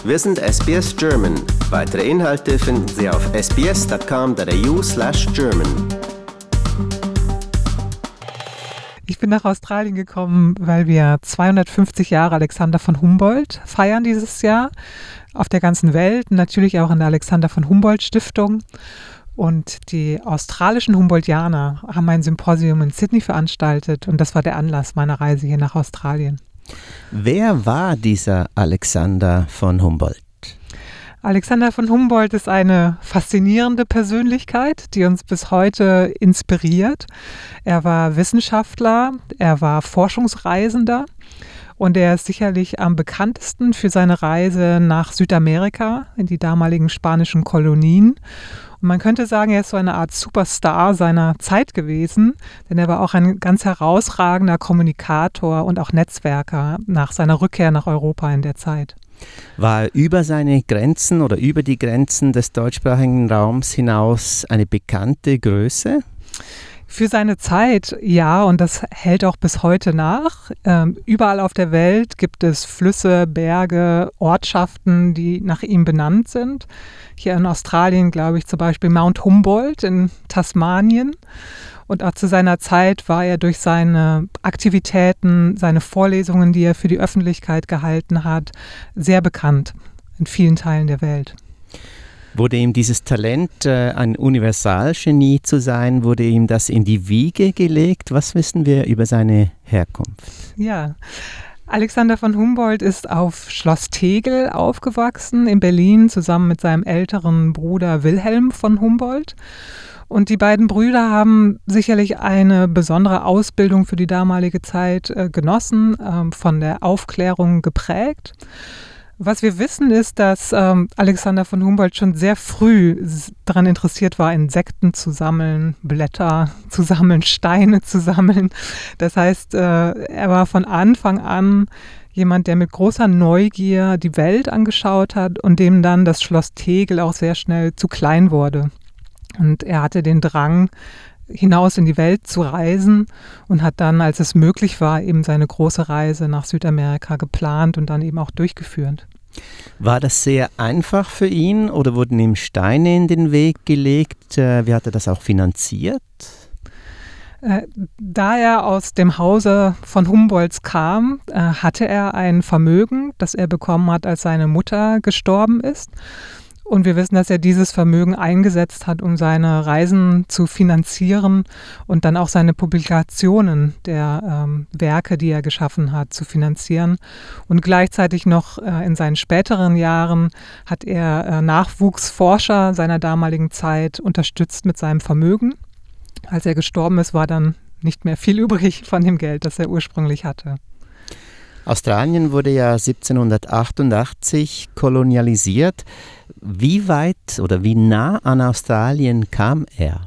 Wir sind SBS German. Weitere Inhalte finden Sie auf sbs.com.au/German. Ich bin nach Australien gekommen, weil wir 250 Jahre Alexander von Humboldt feiern dieses Jahr. Auf der ganzen Welt, natürlich auch in der Alexander von Humboldt Stiftung. Und die australischen Humboldtianer haben ein Symposium in Sydney veranstaltet und das war der Anlass meiner Reise hier nach Australien. Wer war dieser Alexander von Humboldt? Alexander von Humboldt ist eine faszinierende Persönlichkeit, die uns bis heute inspiriert. Er war Wissenschaftler, er war Forschungsreisender und er ist sicherlich am bekanntesten für seine Reise nach Südamerika in die damaligen spanischen Kolonien. Und man könnte sagen, er ist so eine Art Superstar seiner Zeit gewesen, denn er war auch ein ganz herausragender Kommunikator und auch Netzwerker nach seiner Rückkehr nach Europa in der Zeit. War er über seine Grenzen oder über die Grenzen des deutschsprachigen Raums hinaus eine bekannte Größe? Für seine Zeit, ja, und das hält auch bis heute nach. Überall auf der Welt gibt es Flüsse, Berge, Ortschaften, die nach ihm benannt sind. Hier in Australien, glaube ich, zum Beispiel Mount Humboldt in Tasmanien. Und auch zu seiner Zeit war er durch seine Aktivitäten, seine Vorlesungen, die er für die Öffentlichkeit gehalten hat, sehr bekannt in vielen Teilen der Welt. Wurde ihm dieses Talent, ein Universalgenie zu sein, wurde ihm das in die Wiege gelegt? Was wissen wir über seine Herkunft? Ja, Alexander von Humboldt ist auf Schloss Tegel aufgewachsen in Berlin zusammen mit seinem älteren Bruder Wilhelm von Humboldt. Und die beiden Brüder haben sicherlich eine besondere Ausbildung für die damalige Zeit genossen, von der Aufklärung geprägt. Was wir wissen ist, dass Alexander von Humboldt schon sehr früh daran interessiert war, Insekten zu sammeln, Blätter zu sammeln, Steine zu sammeln. Das heißt, er war von Anfang an jemand, der mit großer Neugier die Welt angeschaut hat und dem dann das Schloss Tegel auch sehr schnell zu klein wurde. Und er hatte den Drang, hinaus in die Welt zu reisen und hat dann, als es möglich war, eben seine große Reise nach Südamerika geplant und dann eben auch durchgeführt. War das sehr einfach für ihn oder wurden ihm Steine in den Weg gelegt? Wie hat er das auch finanziert? Da er aus dem Hause von Humboldts kam, hatte er ein Vermögen, das er bekommen hat, als seine Mutter gestorben ist. Und wir wissen, dass er dieses Vermögen eingesetzt hat, um seine Reisen zu finanzieren und dann auch seine Publikationen der Werke, die er geschaffen hat, zu finanzieren. Und gleichzeitig noch in seinen späteren Jahren hat er Nachwuchsforscher seiner damaligen Zeit unterstützt mit seinem Vermögen. Als er gestorben ist, war dann nicht mehr viel übrig von dem Geld, das er ursprünglich hatte. Australien wurde ja 1788 kolonialisiert. Wie weit oder wie nah an Australien kam er?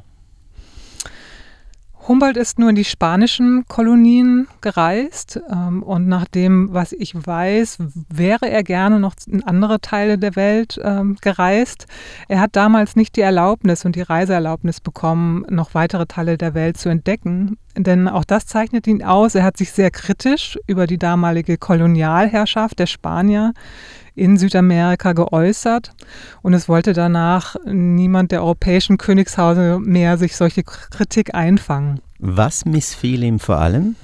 Humboldt ist nur in die spanischen Kolonien gereist und nach dem, was ich weiß, wäre er gerne noch in andere Teile der Welt gereist. Er hat damals nicht die Erlaubnis und die Reiseerlaubnis bekommen, noch weitere Teile der Welt zu entdecken. Denn auch das zeichnet ihn aus. Er hat sich sehr kritisch über die damalige Kolonialherrschaft der Spanier in Südamerika geäußert und es wollte danach niemand der europäischen Königshause mehr sich solche Kritik einfangen. Was missfiel ihm vor allem?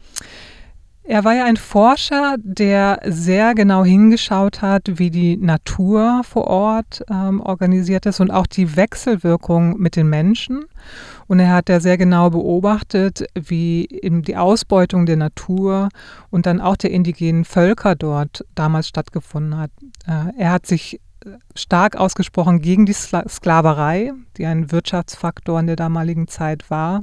Er war ja ein Forscher, der sehr genau hingeschaut hat, wie die Natur vor Ort organisiert ist und auch die Wechselwirkung mit den Menschen. Und er hat ja sehr genau beobachtet, wie eben die Ausbeutung der Natur und dann auch der indigenen Völker dort damals stattgefunden hat. Er hat sich stark ausgesprochen gegen die Sklaverei, die ein Wirtschaftsfaktor in der damaligen Zeit war.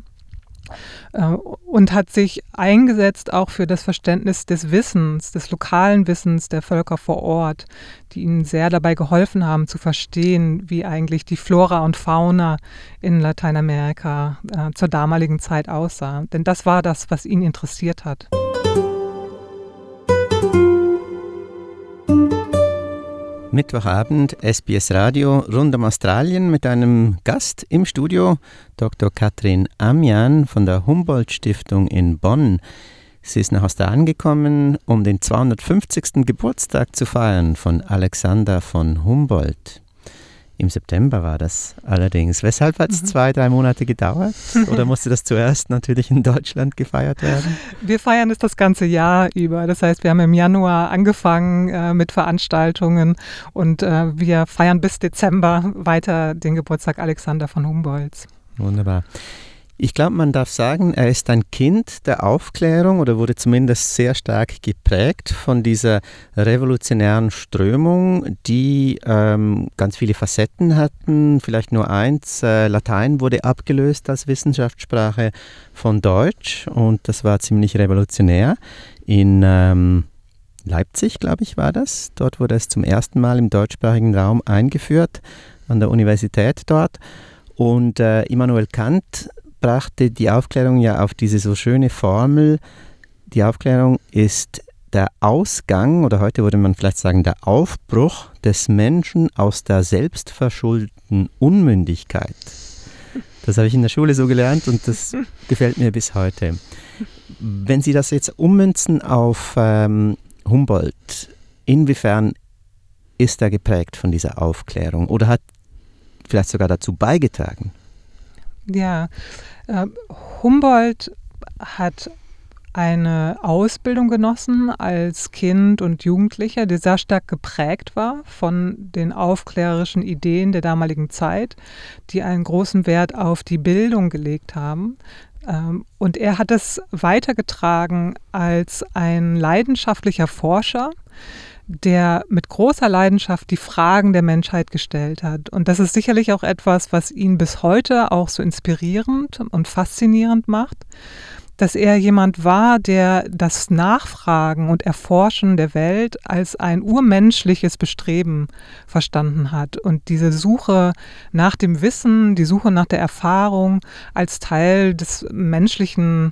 Und hat sich eingesetzt auch für das Verständnis des Wissens, des lokalen Wissens der Völker vor Ort, die ihnen sehr dabei geholfen haben zu verstehen, wie eigentlich die Flora und Fauna in Lateinamerika zur damaligen Zeit aussah. Denn das war das, was ihn interessiert hat. Mittwochabend, SBS Radio rund um Australien mit einem Gast im Studio, Dr. Katrin Amian von der Humboldt Stiftung in Bonn. Sie ist nach Australien gekommen, um den 250. Geburtstag zu feiern von Alexander von Humboldt. Im September war das allerdings. Weshalb hat es 2-3 Monate gedauert? Oder musste das zuerst natürlich in Deutschland gefeiert werden? Wir feiern es das ganze Jahr über. Das heißt, wir haben im Januar angefangen mit Veranstaltungen und wir feiern bis Dezember weiter den Geburtstag Alexander von Humboldts. Wunderbar. Ich glaube, man darf sagen, er ist ein Kind der Aufklärung oder wurde zumindest sehr stark geprägt von dieser revolutionären Strömung, die ganz viele Facetten hatten. Vielleicht nur eins, Latein wurde abgelöst als Wissenschaftssprache von Deutsch und das war ziemlich revolutionär. In Leipzig, glaube ich, war das. Dort wurde es zum ersten Mal im deutschsprachigen Raum eingeführt, an der Universität dort. Und Immanuel Kant brachte die Aufklärung ja auf diese so schöne Formel. Die Aufklärung ist der Ausgang, oder heute würde man vielleicht sagen, der Aufbruch des Menschen aus der selbstverschuldeten Unmündigkeit. Das habe ich in der Schule so gelernt und das gefällt mir bis heute. Wenn Sie das jetzt ummünzen auf Humboldt, inwiefern ist er geprägt von dieser Aufklärung oder hat vielleicht sogar dazu beigetragen? Ja, Humboldt hat eine Ausbildung genossen als Kind und Jugendlicher, die sehr stark geprägt war von den aufklärerischen Ideen der damaligen Zeit, die einen großen Wert auf die Bildung gelegt haben. Und er hat es weitergetragen als ein leidenschaftlicher Forscher, der mit großer Leidenschaft die Fragen der Menschheit gestellt hat. Und das ist sicherlich auch etwas, was ihn bis heute auch so inspirierend und faszinierend macht, dass er jemand war, der das Nachfragen und Erforschen der Welt als ein urmenschliches Bestreben verstanden hat und diese Suche nach dem Wissen, die Suche nach der Erfahrung als Teil des menschlichen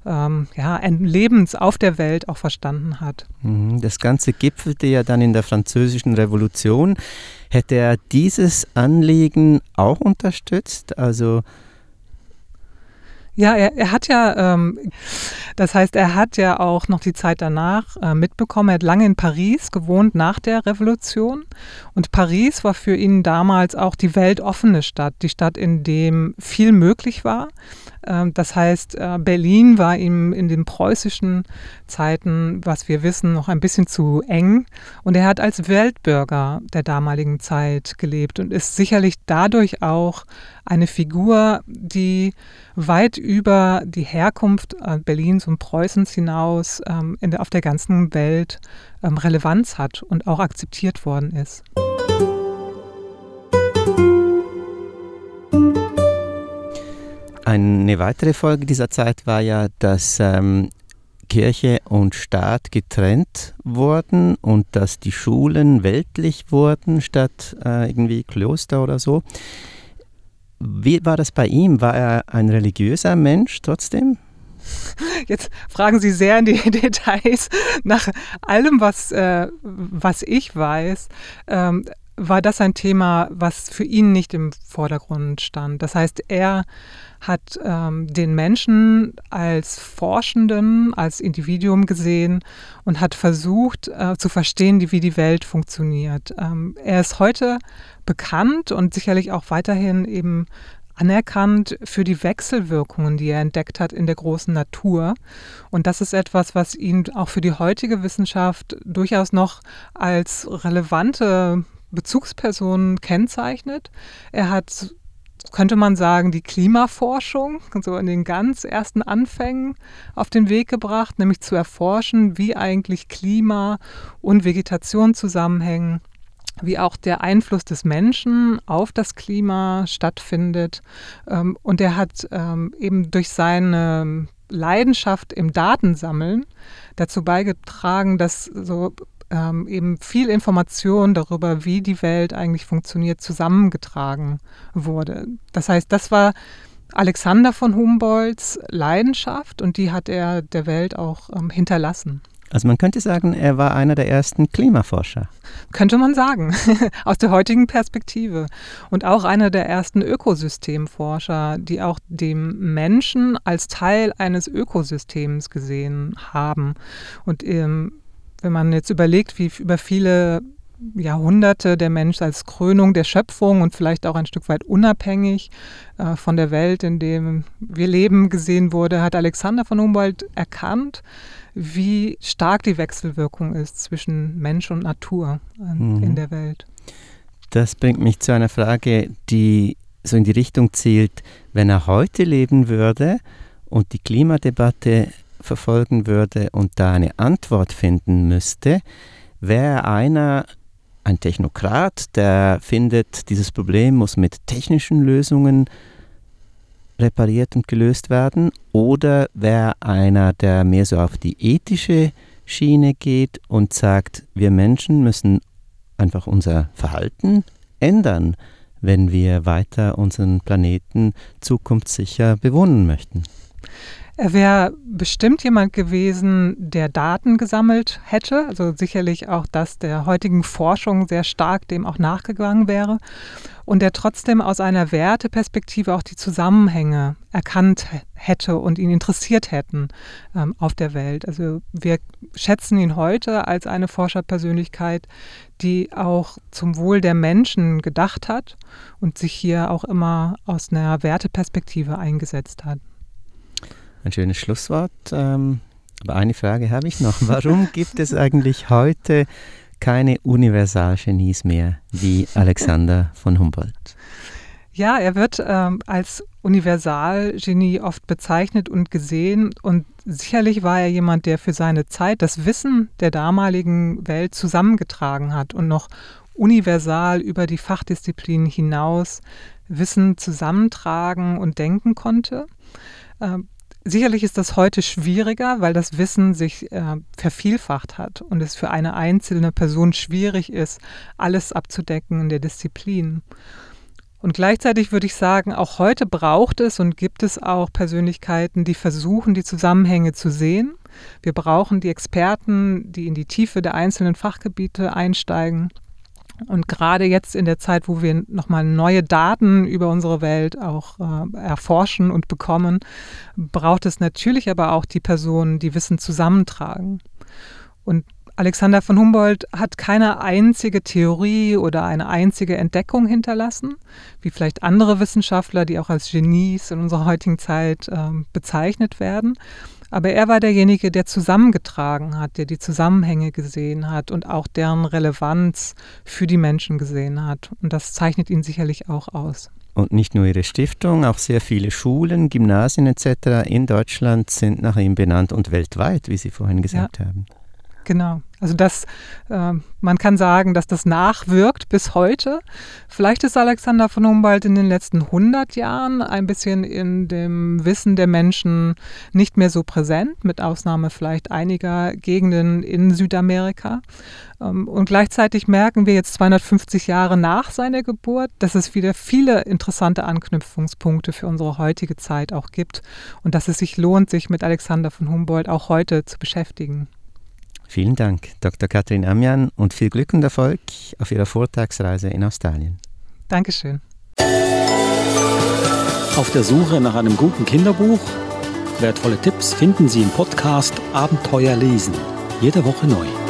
Lebens auf der Welt auch verstanden hat. Das Ganze gipfelte ja dann in der Französischen Revolution. Hätte er dieses Anliegen auch unterstützt? Also ja, er hat ja, das heißt, er hat ja auch noch die Zeit danach mitbekommen. Er hat lange in Paris gewohnt nach der Revolution. Und Paris war für ihn damals auch die weltoffene Stadt, die Stadt, in dem viel möglich war. Das heißt, Berlin war ihm in den preußischen Zeiten, was wir wissen, noch ein bisschen zu eng. Und er hat als Weltbürger der damaligen Zeit gelebt und ist sicherlich dadurch auch eine Figur, die weit über die Herkunft Berlins und Preußens hinaus auf der ganzen Welt Relevanz hat und auch akzeptiert worden ist. Eine weitere Folge dieser Zeit war ja, dass Kirche und Staat getrennt wurden und dass die Schulen weltlich wurden statt irgendwie Kloster oder so. Wie war das bei ihm? War er ein religiöser Mensch trotzdem? Jetzt fragen Sie sehr in die Details. Nach allem, was ich weiß, war das ein Thema, was für ihn nicht im Vordergrund stand. Das heißt, er hat den Menschen als Forschenden, als Individuum gesehen und hat versucht zu verstehen, wie die Welt funktioniert. Er ist heute bekannt und sicherlich auch weiterhin eben anerkannt für die Wechselwirkungen, die er entdeckt hat in der großen Natur. Und das ist etwas, was ihn auch für die heutige Wissenschaft durchaus noch als relevante Bezugsperson kennzeichnet. Er hat, könnte man sagen, die Klimaforschung so in den ganz ersten Anfängen auf den Weg gebracht, nämlich zu erforschen, wie eigentlich Klima und Vegetation zusammenhängen, wie auch der Einfluss des Menschen auf das Klima stattfindet. Und er hat eben durch seine Leidenschaft im Datensammeln dazu beigetragen, dass so eben viel Information darüber, wie die Welt eigentlich funktioniert, zusammengetragen wurde. Das heißt, das war Alexander von Humboldts Leidenschaft und die hat er der Welt auch hinterlassen. Also man könnte sagen, er war einer der ersten Klimaforscher. Könnte man sagen, aus der heutigen Perspektive. Und auch einer der ersten Ökosystemforscher, die auch den Menschen als Teil eines Ökosystems gesehen haben. Und wenn man jetzt überlegt, wie über viele Jahrhunderte der Mensch als Krönung der Schöpfung und vielleicht auch ein Stück weit unabhängig von der Welt, in der wir leben, gesehen wurde, hat Alexander von Humboldt erkannt, wie stark die Wechselwirkung ist zwischen Mensch und Natur in der Welt. Das bringt mich zu einer Frage, die so in die Richtung zielt, wenn er heute leben würde und die Klimadebatte verfolgen würde und da eine Antwort finden müsste, wäre er ein Technokrat, der findet, dieses Problem muss mit technischen Lösungen repariert und gelöst werden, oder wäre einer, der mehr so auf die ethische Schiene geht und sagt, wir Menschen müssen einfach unser Verhalten ändern, wenn wir weiter unseren Planeten zukunftssicher bewohnen möchten? Er wäre bestimmt jemand gewesen, der Daten gesammelt hätte, also sicherlich auch das der heutigen Forschung sehr stark dem auch nachgegangen wäre und der trotzdem aus einer Werteperspektive auch die Zusammenhänge erkannt hätte und ihn interessiert hätten auf der Welt. Also wir schätzen ihn heute als eine Forscherpersönlichkeit, die auch zum Wohl der Menschen gedacht hat und sich hier auch immer aus einer Werteperspektive eingesetzt hat. Ein schönes Schlusswort, aber eine Frage habe ich noch. Warum gibt es eigentlich heute keine Universalgenies mehr wie Alexander von Humboldt? Ja, er wird als Universalgenie oft bezeichnet und gesehen und sicherlich war er jemand, der für seine Zeit das Wissen der damaligen Welt zusammengetragen hat und noch universal über die Fachdisziplinen hinaus Wissen zusammentragen und denken konnte. Sicherlich ist das heute schwieriger, weil das Wissen sich vervielfacht hat und es für eine einzelne Person schwierig ist, alles abzudecken in der Disziplin. Und gleichzeitig würde ich sagen, auch heute braucht es und gibt es auch Persönlichkeiten, die versuchen, die Zusammenhänge zu sehen. Wir brauchen die Experten, die in die Tiefe der einzelnen Fachgebiete einsteigen. Und gerade jetzt in der Zeit, wo wir nochmal neue Daten über unsere Welt auch erforschen und bekommen, braucht es natürlich aber auch die Personen, die Wissen zusammentragen. Und Alexander von Humboldt hat keine einzige Theorie oder eine einzige Entdeckung hinterlassen, wie vielleicht andere Wissenschaftler, die auch als Genies in unserer heutigen Zeit bezeichnet werden. Aber er war derjenige, der zusammengetragen hat, der die Zusammenhänge gesehen hat und auch deren Relevanz für die Menschen gesehen hat. Und das zeichnet ihn sicherlich auch aus. Und nicht nur Ihre Stiftung, auch sehr viele Schulen, Gymnasien etc. in Deutschland sind nach ihm benannt und weltweit, wie Sie vorhin gesagt haben. Genau. Also man kann sagen, dass das nachwirkt bis heute. Vielleicht ist Alexander von Humboldt in den letzten 100 Jahren ein bisschen in dem Wissen der Menschen nicht mehr so präsent, mit Ausnahme vielleicht einiger Gegenden in Südamerika. Und gleichzeitig merken wir jetzt 250 Jahre nach seiner Geburt, dass es wieder viele interessante Anknüpfungspunkte für unsere heutige Zeit auch gibt und dass es sich lohnt, sich mit Alexander von Humboldt auch heute zu beschäftigen. Vielen Dank, Dr. Katrin Amjan, und viel Glück und Erfolg auf Ihrer Vortragsreise in Australien. Dankeschön. Auf der Suche nach einem guten Kinderbuch? Wertvolle Tipps finden Sie im Podcast Abenteuer lesen. Jede Woche neu.